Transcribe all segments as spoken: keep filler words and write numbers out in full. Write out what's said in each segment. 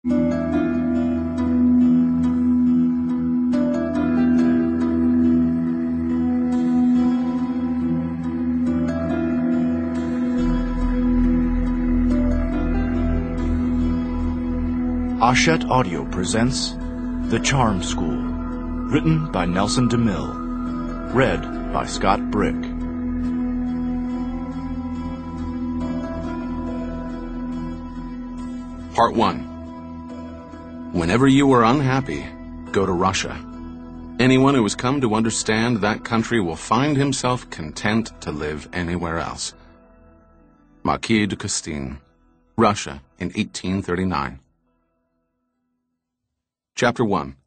Hachette Audio presents The Charm School, written by Nelson DeMille, read by Scott Brick. Part one. Whenever you are unhappy, go to Russia. Anyone who has come to understand that country will find himself content to live anywhere else. Marquis de Custine, Russia in eighteen thirty-nine. Chapter one.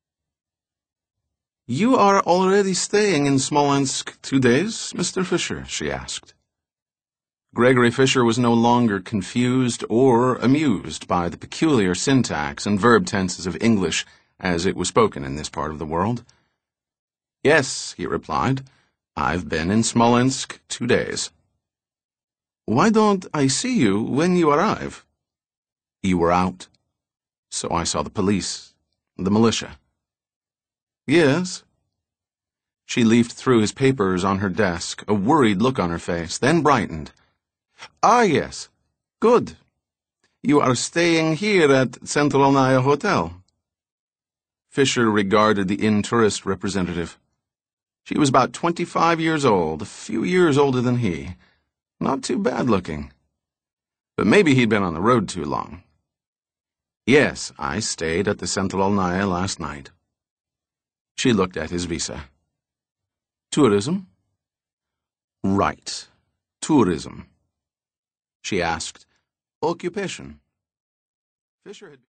"You are already staying in Smolensk two days, Mister Fisher?" she asked. Gregory Fisher was no longer confused or amused by the peculiar syntax and verb tenses of English as it was spoken in this part of the world. "Yes," he replied, "I've been in Smolensk two days." "Why don't I see you when you arrive?" "You were out, so I saw the police. The militia." "Yes." She leafed through his papers on her desk, a worried look on her face, then brightened. "Ah, yes. Good. You are staying here at Centralnaya Hotel." Fisher regarded the in-tourist representative. She was about twenty-five years old, a few years older than he. Not too bad looking. But maybe he'd been on the road too long. "Yes, I stayed at the Centralnaya last night." She looked at his visa. "Tourism?" "Right. Tourism." She asked, "Occupation?" Fisher had